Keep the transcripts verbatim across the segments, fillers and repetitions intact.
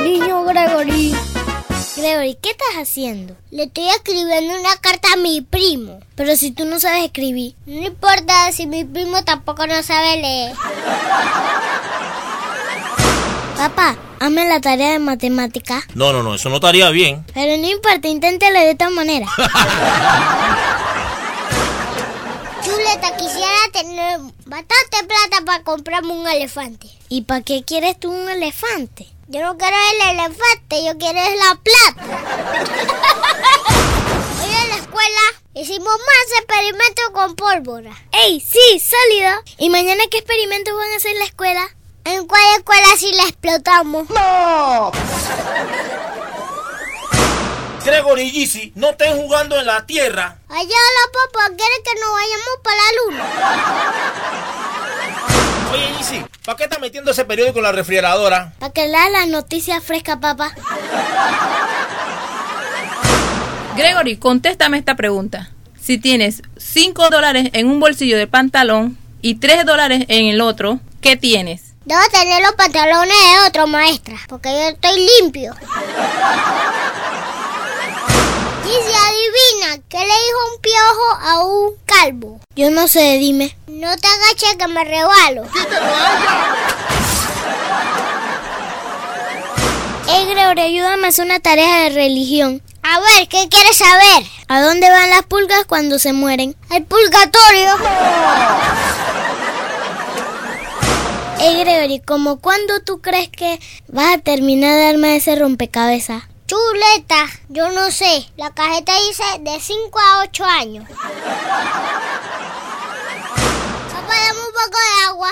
Niño Gregory. Gregory, ¿qué estás haciendo? Le estoy escribiendo una carta a mi primo. Pero si tú no sabes escribir. No importa si mi primo tampoco no sabe leer. Papá, hazme la tarea de matemática. No, no, no, eso no estaría bien. Pero no importa, inténtelo de esta manera. Chuleta, quisiera tener bastante plata para comprarme un elefante. ¿Y para qué quieres tú un elefante? Yo no quiero el elefante, yo quiero la plata. Hoy en la escuela hicimos más experimentos con pólvora. ¡Ey, sí, sólido! ¿Y mañana qué experimentos van a hacer en la escuela? ¿En cuál escuela si la explotamos? ¡No! Gregory y Yeezy, no estén jugando en la tierra. Allá la papá quiere que nos vayamos para la luna. Oye, Yeezy, ¿para qué estás metiendo ese periódico en la refrigeradora? Para que leas las noticias frescas, papá. Gregory, contéstame esta pregunta. Si tienes cinco dólares en un bolsillo de pantalón y tres dólares en el otro, ¿qué tienes? Debo tener los pantalones de otro, maestra, porque yo estoy limpio. Y si adivina, ¿qué le dijo un piojo a un calvo? Yo no sé, dime. No te agaches que me rebalo. Hey, Gregory, ayúdame a hacer una tarea de religión. A ver, ¿qué quieres saber? ¿A dónde van las pulgas cuando se mueren? Al purgatorio. Hey, Gregory, ¿cómo cuándo tú crees que vas a terminar de armar ese rompecabezas? Chuleta, yo no sé. La cajeta dice de cinco a ocho años. Papá, dame un poco de agua.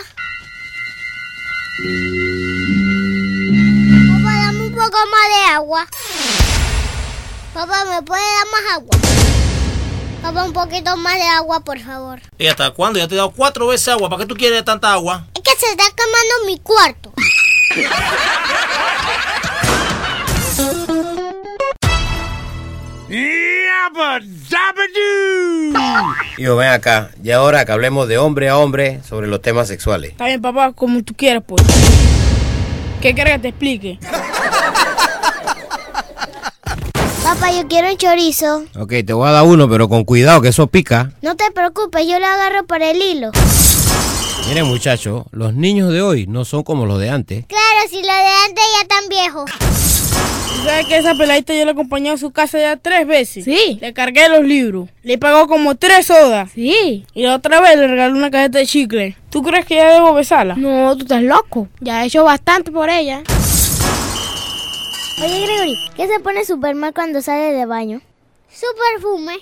Papá, dame un poco más de agua. Papá, ¿me puede dar más agua? Papá, un poquito más de agua, por favor. ¿Y hasta cuándo? Ya te he dado cuatro veces agua. ¿Para qué tú quieres tanta agua? Es que se está quemando mi cuarto. Hijo, ven acá. Y ahora que hablemos de hombre a hombre sobre los temas sexuales. Está bien, papá, como tú quieras, pues. ¿Qué quieres que te explique? Papá, yo quiero un chorizo. Ok, te voy a dar uno, pero con cuidado, que eso pica. No te preocupes, yo lo agarro por el hilo. Miren, muchachos, los niños de hoy no son como los de antes. Claro, si los de antes ya están viejos. ¿Sabes que esa peladita yo la acompañé a su casa ya tres veces? Sí. Le cargué los libros. Le pagó como tres sodas. Sí. Y la otra vez le regaló una cajeta de chicle. ¿Tú crees que ya debo besarla? No, tú estás loco. Ya he hecho bastante por ella. Oye, Gregory, ¿qué se pone Superman cuando sale de baño? Su perfume.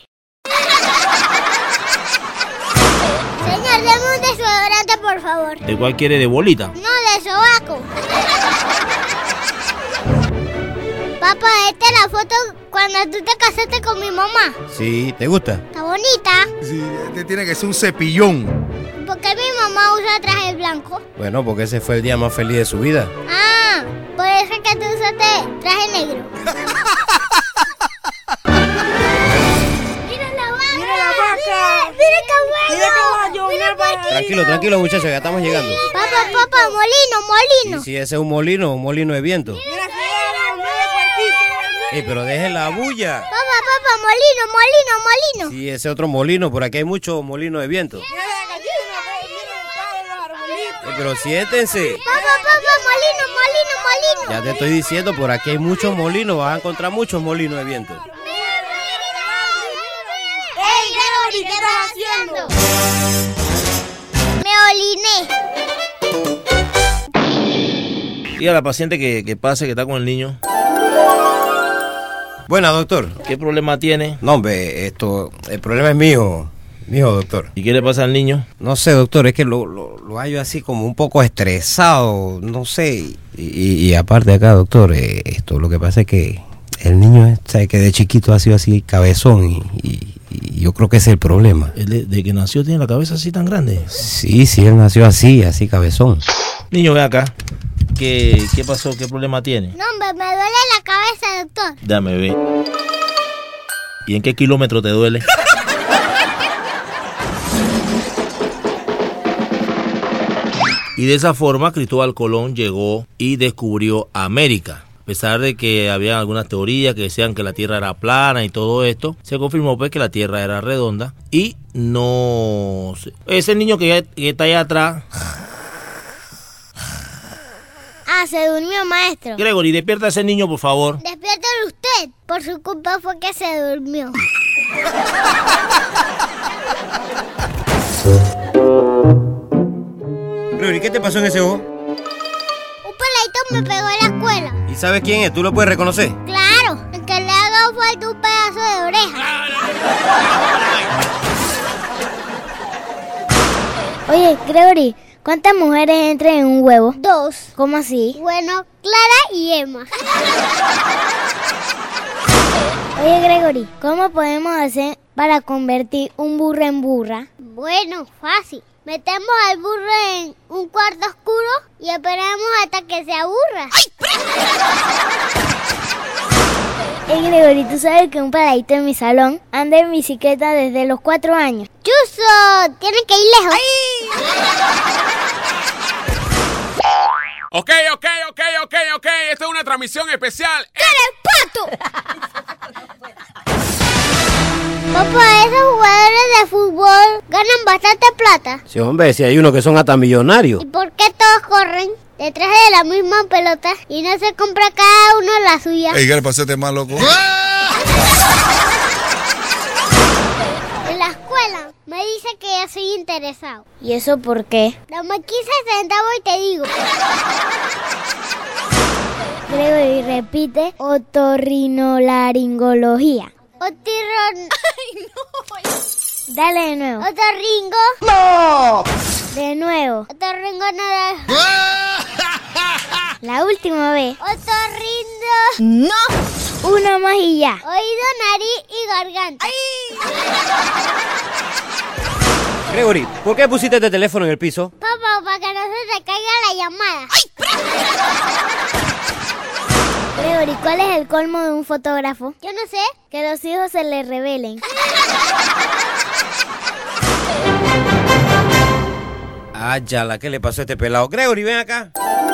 Señor, dame un desodorante, por favor. ¿De cuál quiere? ¿De bolita? No, de sobaco. Papá, esta es la foto cuando tú te casaste con mi mamá. Sí, ¿te gusta? Está bonita. Sí, este tiene que ser un cepillón. ¿Por qué mi mamá usa traje blanco? Bueno, porque ese fue el día más feliz de su vida. Ah, por eso es que tú usaste traje negro. ¡Mira la vaca! ¡Mira la vaca! ¡Mira el caballo! ¡Mira el caballo! ¡Mira el caballo! Tranquilo, tranquilo, muchachos, ya estamos llegando. Papá, papá, molino, molino. Sí, sí, ese es un molino, un molino de viento. ¡Mira, señora! ¡Mira el cuartito! Ey, pero dejen la bulla. Papá, papá, molino, molino, molino. Sí, ese otro molino, por aquí hay muchos molinos de viento. ¡Mira la gallina! ¡Mira el padre de los arbolitos! Ey, pero siéntense. Papá, papá, molino, molino, molino. Ya te estoy diciendo, por aquí hay muchos molinos, vas a encontrar muchos molinos de viento. ¡Ey, Gregory, qué estás haciendo! Me oliné. Diga a la paciente que, que pase, que está con el niño. Buena, doctor. ¿Qué problema tiene? No, hombre, esto, el problema es mío, mío, doctor. ¿Y qué le pasa al niño? No sé, doctor, es que lo, lo, lo hallo así como un poco estresado, no sé. Y, y, y aparte de acá, doctor, eh, esto, lo que pasa es que el niño, sabe que de chiquito ha sido así cabezón y, y, y yo creo que ese es el problema. ¿El de, de que nació tiene la cabeza así tan grande? Sí, sí, él nació así, así cabezón. Niño, ve acá. ¿Qué, qué pasó? ¿Qué problema tiene? No, hombre, me duele la cabeza, doctor. Dame, ve. ¿Y en qué kilómetro te duele? Y de esa forma Cristóbal Colón llegó y descubrió América. A pesar de que había algunas teorías que decían que la Tierra era plana y todo esto, se confirmó pues que la Tierra era redonda y no... Ese niño que, ya, que está allá atrás... Ah, se durmió, maestro. Gregory, despierta a ese niño, por favor. Despiértelo usted. Por su culpa fue que se durmió. Gregory, ¿qué te pasó en ese ojo? Un peladito me pegó en la escuela. ¿Y sabes quién es? ¿Tú lo puedes reconocer? Claro, el que le haga falta un pedazo de oreja. Oye, Gregory, ¿cuántas mujeres entran en un huevo? Dos. ¿Cómo así? Bueno, Clara y Emma. Oye, Gregory, ¿cómo podemos hacer para convertir un burro en burra? Bueno, fácil. Metemos al burro en un cuarto oscuro y esperamos hasta que se aburra. Hey, Gregory, ¿tú sabes que un peladito en mi salón anda en bicicleta desde los cuatro años? ¡Chuso! Tiene que ir lejos. Ok, ok, ok, ok, ok. Esta es una transmisión especial. ¡Eres pato! Papá, esos jugadores de fútbol ganan bastante plata. Sí, hombre, si hay unos que son hasta millonarios. ¿Y por qué todos corren detrás de la misma pelota y no se compra cada uno la suya? Ey, ¿qué le pasó a este más loco? En la escuela me dice que ya soy interesado. ¿Y eso por qué? Dame quince centavos y te digo. Gregory, repite otorrinolaringología. Otirron... Ay, no. Dale de nuevo. Otorringo. No. De nuevo. Otorringo no. La última vez. Otorrindo. No. Una más y ya. Oído, nariz y garganta. Ay. Gregory, ¿por qué pusiste este teléfono en el piso? Papá, para que no se te caiga la llamada. ¡Ay! Gregory, ¿cuál es el colmo de un fotógrafo? Yo no sé. Que los hijos se le revelen. Ah, ya, ¿qué le pasó a este pelado? Gregory, ven acá.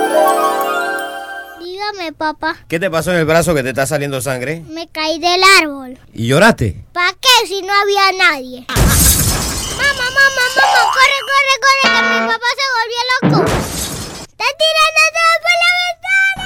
Dígame, papá. ¿Qué te pasó en el brazo que te está saliendo sangre? Me caí del árbol. ¿Y lloraste? ¿Para qué si no había nadie? Mamá, mamá, mamá, corre, corre, corre, que mi papá se volvió loco. ¡Está tirando todo por la ventana!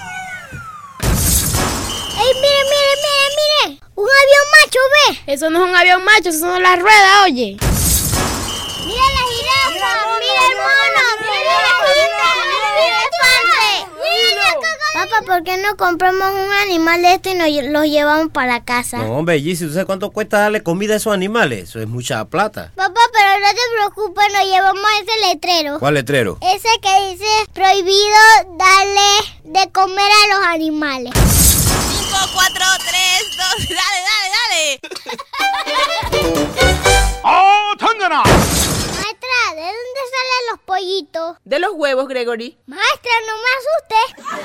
¡Ey, mire, mire, mire, mire! ¡Un avión macho, ve! Eso no es un avión macho, eso son las ruedas, oye. ¡Mira la jirafa! ¡Mira el mono! ¡Mira la jirafa! ¡Mira el elefante! ¡Mira el cocodrilo! Papá, ¿por qué no compramos un animal de esto y nos los llevamos para casa? No, hombre, Gizzy, ¿tú sabes cuánto cuesta darle comida a esos animales? Eso es mucha plata. Papá, pero no te preocupes, nos llevamos ese letrero. ¿Cuál letrero? Ese que dice prohibido darle de comer a los animales. cinco, cuatro, tres, dos, dale, dale, dale. ¡Oh, Tangana! Maestra, ¿de dónde salen los pollitos? De los huevos, Gregory. Maestra, no me asustes.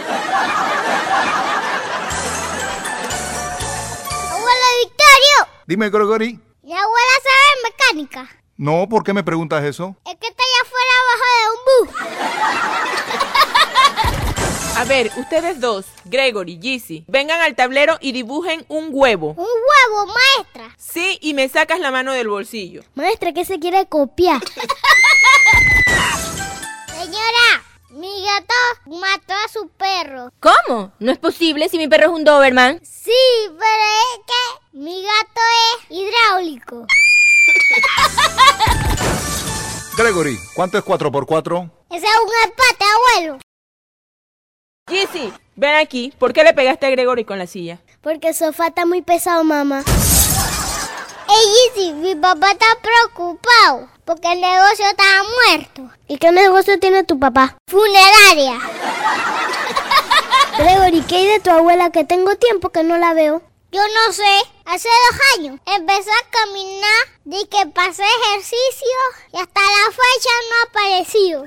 Abuela Victorio, Dime, Gregory. mi abuela sabe mecánica. No, ¿por qué me preguntas eso? Es que está allá afuera abajo de un bus. A ver, ustedes dos, Gregory, Gizzy, vengan al tablero y dibujen un huevo. Un huevo, maestra. Sí, y me sacas la mano del bolsillo. Maestra, ¿qué se quiere copiar? Señora, mi gato mató a su perro. ¿Cómo? No es posible si mi perro es un Doberman. Sí, pero es que mi gato es hidráulico. Gregory, ¿cuánto es cuatro por cuatro? Ese es un empate, abuelo. Gizzy, ven aquí. ¿Por qué le pegaste a Gregory con la silla? Porque el sofá está muy pesado, mamá. Ey, Gizzy, mi papá está preocupado porque el negocio estaba muerto. ¿Y qué negocio tiene tu papá? Funeraria. Gregory, ¿qué hay de tu abuela que tengo tiempo que no la veo? Yo no sé. Hace dos años empezó a caminar, di que pasé ejercicio y hasta la fecha no ha aparecido.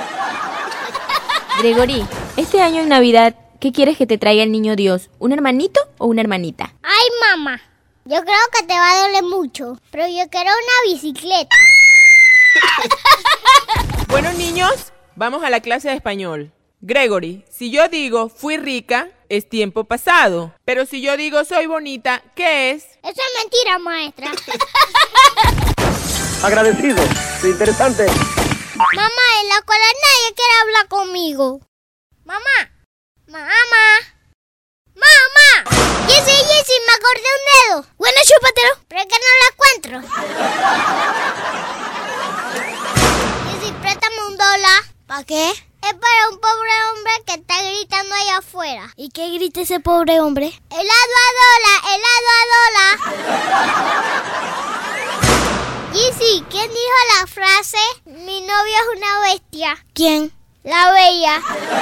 Gregory, este año en Navidad, ¿qué quieres que te traiga el niño Dios? ¿Un hermanito o una hermanita? Ay, mamá, yo creo que te va a doler mucho, pero yo quiero una bicicleta. Bueno, niños, vamos a la clase de español. Gregory, si yo digo fui rica, es tiempo pasado. Pero si yo digo soy bonita, ¿qué es? Eso es mentira, maestra. Agradecido, interesante. Mamá, en la escuela nadie quiere hablar conmigo. Mamá, mamá, mamá. Jessy, Jessy, me acordé un dedo. Bueno, chúpatelo. Pero es que no lo encuentro. Jessy, préstame un dólar. ¿Para qué? Es para un pobre hombre que está gritando allá afuera. ¿Y qué grita ese pobre hombre? Helado a dólar, helado a dólar. Jessy, ¿quién dijo la frase? Mi novio es una bestia. ¿Quién? La bella.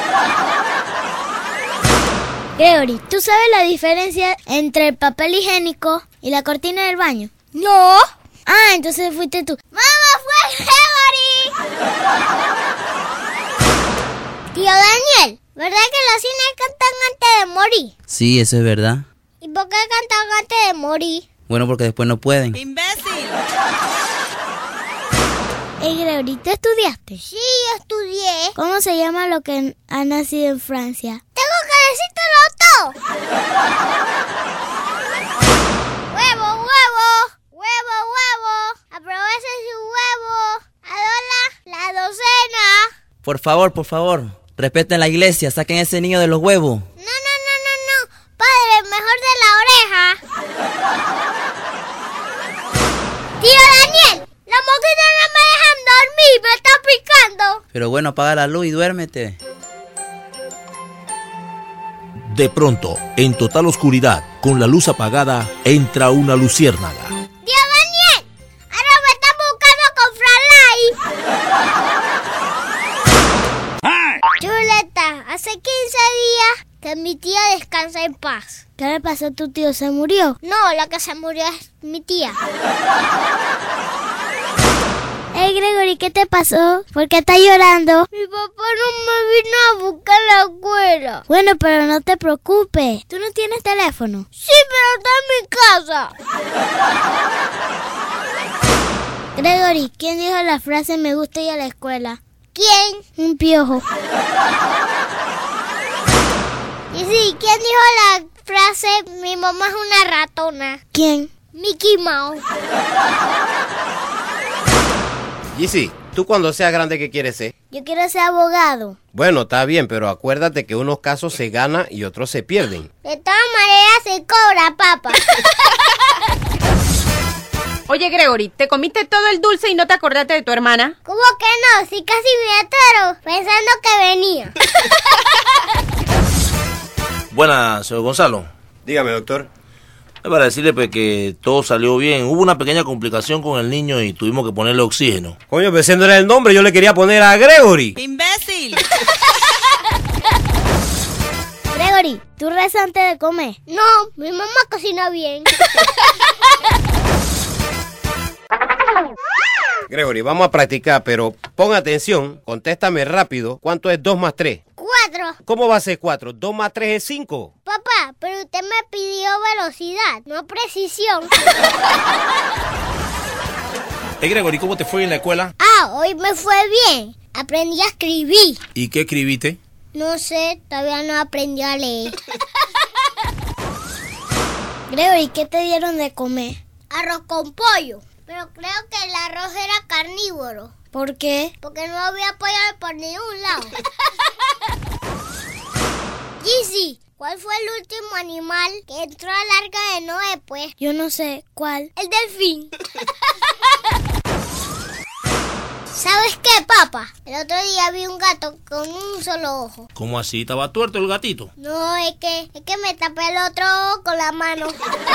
Gregory, ¿tú sabes la diferencia entre el papel higiénico y la cortina del baño? No. Ah, entonces fuiste tú. ¡Mamá, fue Gregory! Tío Daniel, ¿verdad que los cines cantan antes de morir? Sí, eso es verdad. ¿Y por qué cantan antes de morir? Bueno, porque después no pueden. ¡Imbécil! Hey, Gregory, ¿tú estudiaste? Sí, yo estudié. ¿Cómo se llama lo que ha nacido en Francia? ¡Tengo que decírtelo todo! ¡Huevo, huevo! ¡Huevo, huevo! ¡Aproveche su huevo! ¡A dólar la docena! Por favor, por favor, respeten la iglesia, saquen a ese niño de los huevos. No, no, no, no, no. Padre, mejor de la oreja. Tío Daniel, las mosquitas no me dejan dormir, me está picando. Pero bueno, apaga la luz y duérmete. De pronto, en total oscuridad, con la luz apagada, entra una luciérnaga. Tío Daniel, ahora me están buscando con Fralay. Chuleta, hace quince días que mi tía descansa en paz. ¿Qué le pasó a tu tío? ¿Se murió? No, la que se murió es mi tía. Hey, Gregory, ¿qué te pasó? ¿Por qué estás llorando? Mi papá no me vino a buscar a la escuela. Bueno, pero no te preocupes. ¿Tú no tienes teléfono? Sí, pero está en mi casa. Gregory, ¿quién dijo la frase me gusta ir a la escuela? ¿Quién? Un piojo. Y sí, ¿quién dijo la frase mi mamá es una ratona? ¿Quién? Mickey Mouse. Jessy, ¿tú cuando seas grande qué quieres ser? Yo quiero ser abogado. Bueno, está bien, pero acuérdate que unos casos se ganan y otros se pierden. De todas maneras se cobra, papá. Oye, Gregory, ¿te comiste todo el dulce y no te acordaste de tu hermana? ¿Cómo que no? Si casi me atoro, pensando que venía. Buenas, señor Gonzalo. Dígame, doctor. Es para decirle pues, que todo salió bien. Hubo una pequeña complicación con el niño y tuvimos que ponerle oxígeno. Coño, pero ese no era el nombre, yo le quería poner a Gregory. ¡Imbécil! Gregory, ¿tú rezas antes de comer? No, mi mamá cocina bien. Gregory, vamos a practicar, pero pon atención, contéstame rápido. ¿Cuánto es dos más tres? Cuatro. ¿Cómo va a ser cuatro? dos más tres es cinco. Papá, pero usted me pidió velocidad, no precisión. Hey, Gregory, ¿cómo te fue en la escuela? Ah, hoy me fue bien. Aprendí a escribir. ¿Y qué escribiste? No sé, todavía no aprendí a leer. Gregory, ¿qué te dieron de comer? Arroz con pollo. Pero creo que el arroz era carnívoro. ¿Por qué? Porque no había pollo por ningún lado. Jessy, ¿cuál fue el último animal que entró al arca de Noé, pues? Yo no sé, ¿cuál? El delfín. ¿Sabes qué, papá? El otro día vi un gato con un solo ojo. ¿Cómo así? ¿Estaba tuerto el gatito? No, es que, es que me tapé el otro ojo con la mano.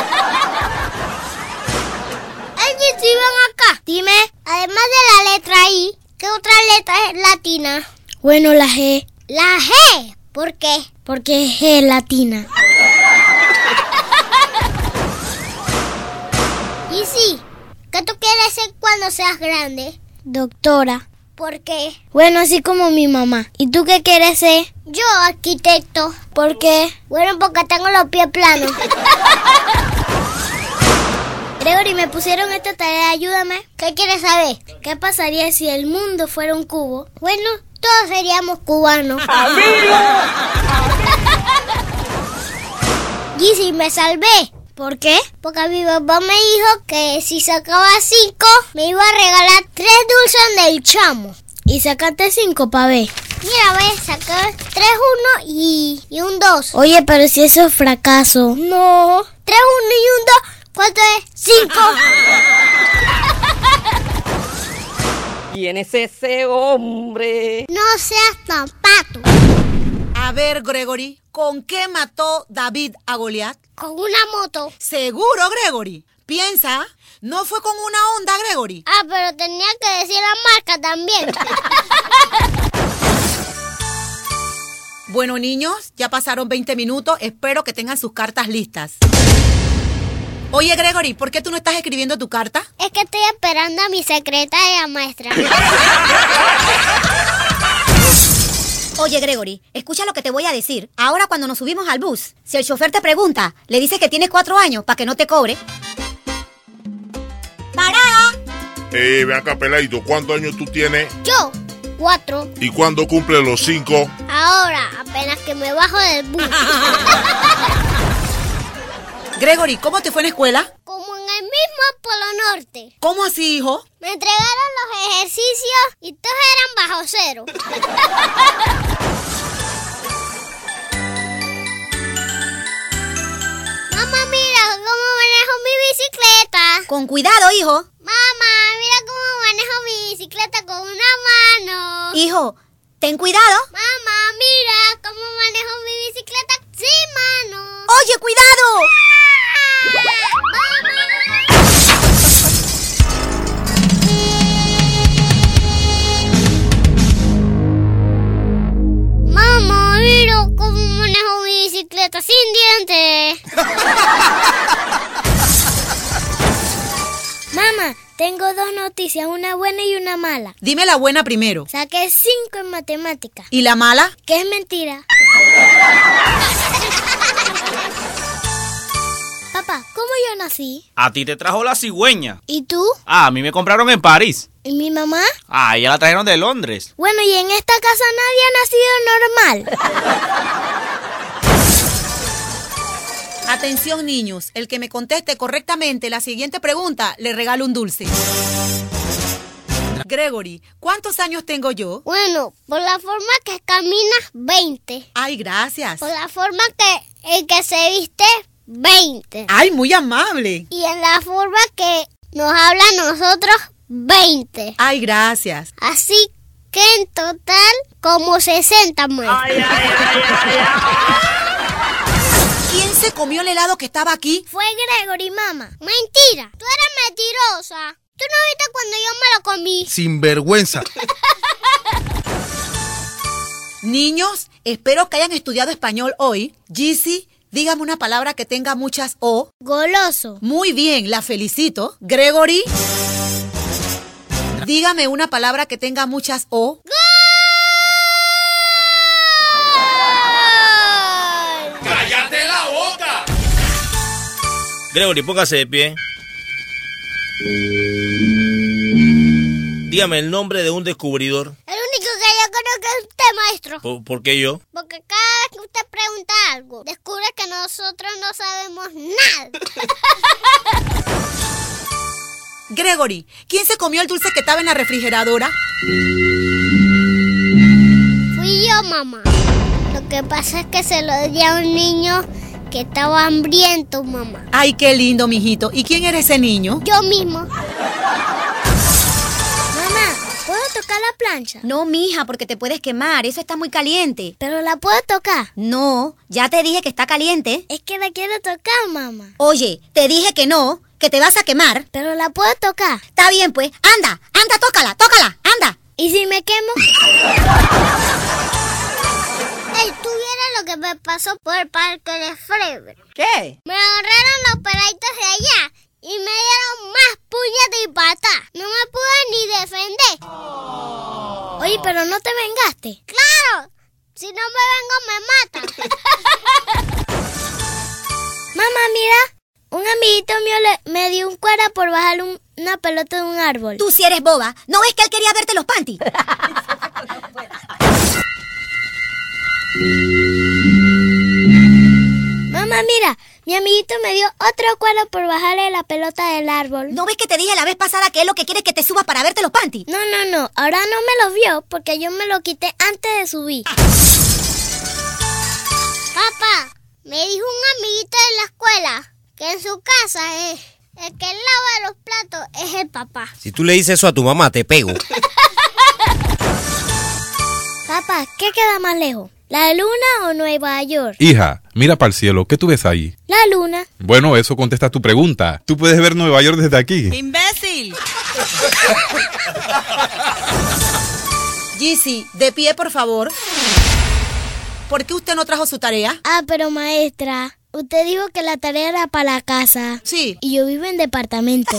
Ay, Jessy, ven acá. Dime, además de la letra I, ¿qué otra letra es latina? Bueno, la G. ¿La G? ¿Por qué? Porque es G latina. Jessy, ¿qué tú quieres ser cuando seas grande? Doctora. ¿Por qué? Bueno, así como mi mamá. ¿Y tú qué quieres ser? Yo, arquitecto. ¿Por qué? Bueno, porque tengo los pies planos. Gregory, me pusieron esta tarea, ayúdame. ¿Qué quieres saber? ¿Qué pasaría si el mundo fuera un cubo? Bueno, todos seríamos cubanos. ¡Amigo! Gizzy, me salvé. ¿Por qué? Porque mi papá me dijo que si sacaba cinco, me iba a regalar tres dulces del chamo. Y sacaste cinco, pa' ver. Mira, ve, saqué tres, uno y, y un dos. Oye, pero si eso es fracaso. No. Tres, uno y un dos. ¿Cuánto es? Cinco. ¿Quién es ese hombre? No seas tan pato. A ver, Gregory, ¿con qué mató David a Goliat? Con una moto. Seguro, Gregory. Piensa, no fue con una Honda, Gregory. Ah, pero tenía que decir la marca también. Bueno, niños, ya pasaron veinte minutos. Espero que tengan sus cartas listas. Oye, Gregory, ¿por qué tú no estás escribiendo tu carta? Es que estoy esperando a mi secretaria maestra. Oye, Gregory, escucha lo que te voy a decir. Ahora cuando nos subimos al bus, si el chofer te pregunta, le dices que tienes cuatro años para que no te cobre. ¡Parada! Eh, ven acá, peladito, ¿cuántos años tú tienes? Yo, cuatro. ¿Y cuándo cumple los cinco? Ahora, apenas que me bajo del bus. Gregory, ¿cómo te fue en la escuela? Como en el mismo Polo Norte. ¿Cómo así, hijo? Me entregaron los ejercicios y todos eran bajo cero. Mamá, mira cómo manejo mi bicicleta. Con cuidado, hijo. Mamá, mira cómo manejo mi bicicleta con una mano. Hijo, ten cuidado. Mamá, mira cómo manejo mi bicicleta sin mano. Oye, cuidado. Mamá, mira cómo manejo mi bicicleta sin dientes. Mamá, tengo dos noticias, una buena y una mala. Dime la buena primero. Saqué cinco en matemáticas. ¿Y la mala? Que es mentira. Papá, ¿cómo yo nací? A ti te trajo la cigüeña. ¿Y tú? Ah, a mí me compraron en París. ¿Y mi mamá? Ah, ella la trajeron de Londres. Bueno, y en esta casa nadie ha nacido normal. Atención, niños. El que me conteste correctamente la siguiente pregunta, le regalo un dulce. Gregory, ¿cuántos años tengo yo? Bueno, por la forma que caminas, veinte. Ay, gracias. Por la forma que el que se viste, veinte. Ay, muy amable. Y en la forma que nos habla a nosotros, veinte. Ay, gracias. Así que en total, como sesenta más. Ay, ay, ay, ay, ay. ¿Quién se comió el helado que estaba aquí? Fue Gregory, mamá. Mentira, tú eres mentirosa. ¿Tú no viste cuando yo me lo comí? Sinvergüenza. Niños, espero que hayan estudiado español hoy. Gizzy, dígame una palabra que tenga muchas O. Goloso. Muy bien, la felicito. Gregory, dígame una palabra que tenga muchas O. ¡Gol! ¡Cállate la boca! Gregory, póngase de pie. Dígame el nombre de un descubridor. El único que yo conozco es usted, maestro. ¿Por, por qué yo? Porque cada vez que usted pregunta algo, descubre que nosotros no sabemos nada. Gregory, ¿quién se comió el dulce que estaba en la refrigeradora? Fui yo, mamá. Lo que pasa es que se lo di a un niño que estaba hambriento, mamá. Ay, qué lindo, mijito. ¿Y quién era ese niño? Yo mismo. ¿Puedo tocar la plancha? No, mija, porque te puedes quemar. Eso está muy caliente. ¿Pero la puedo tocar? No, ya te dije que está caliente. Es que la quiero tocar, mamá. Oye, te dije que no, que te vas a quemar. ¿Pero la puedo tocar? Está bien, pues. Anda, anda, tócala, tócala, anda. ¿Y si me quemo? Ey, tú vieras lo que me pasó por el parque de Freber. ¿Qué? Me agarraron los perritos de allá y me dieron más puñetas y patas. No me pude ni defender. Oh. Oye, pero no te vengaste. ¡Claro! Si no me vengo, me matan. Mamá, mira. Un amiguito mío le, me dio un cuera por bajar un, una pelota de un árbol. Tú sí eres boba. ¿No ves que él quería verte los panties? Mamá, mira, mi amiguito me dio otro cuadro por bajarle la pelota del árbol. ¿No ves que te dije la vez pasada que él lo que quiere es que te subas para verte los panties? No, no, no, ahora no me lo vio porque yo me lo quité antes de subir. Papá, me dijo un amiguito de la escuela que en su casa es el que lava los platos es el papá. Si tú le dices eso a tu mamá, te pego. Papá, ¿qué queda más lejos? ¿La luna o Nueva York? Hija, mira para el cielo, ¿qué tú ves ahí? La luna. Bueno, eso contesta tu pregunta. Tú puedes ver Nueva York desde aquí. ¡Imbécil! Gizzy, de pie, por favor. ¿Por qué usted no trajo su tarea? Ah, pero maestra, usted dijo que la tarea era para la casa. Sí. Y yo vivo en departamento.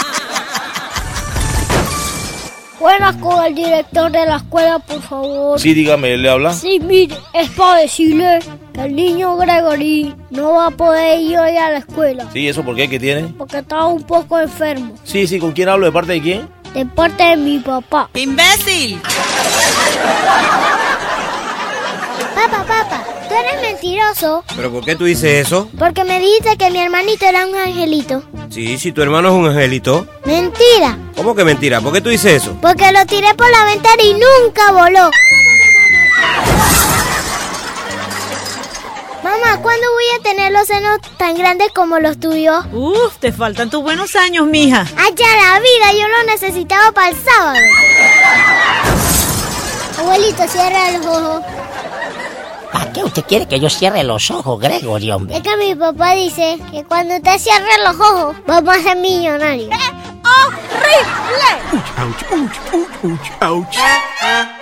Buenas con el director de la escuela, por favor. Sí, dígame, ¿le habla? Sí, mire, es para decirle que el niño Gregory no va a poder ir hoy a la escuela. Sí, ¿eso por qué? ¿Qué tiene? Porque estaba un poco enfermo. Sí, sí, ¿con quién hablo? ¿De parte de quién? De parte de mi papá. ¡Imbécil! Papá, papá, tú eres mentiroso. ¿Pero por qué tú dices eso? Porque me dijiste que mi hermanito era un angelito. Sí, si tu hermano es un angelito. Mentira. ¿Cómo que mentira? ¿Por qué tú dices eso? Porque lo tiré por la ventana y nunca voló. Mamá, ¿cuándo voy a tener los senos tan grandes como los tuyos? Uf, te faltan tus buenos años, mija. ¡Allá la vida! Yo lo necesitaba para el sábado. Abuelito, cierra los ojos. ¿Para qué usted quiere que yo cierre los ojos, Gregory, hombre? Es que mi papá dice que cuando usted cierre los ojos, vamos a ser millonarios. ¡Horrible! Ouch, ouch, ouch, ouch, ouch.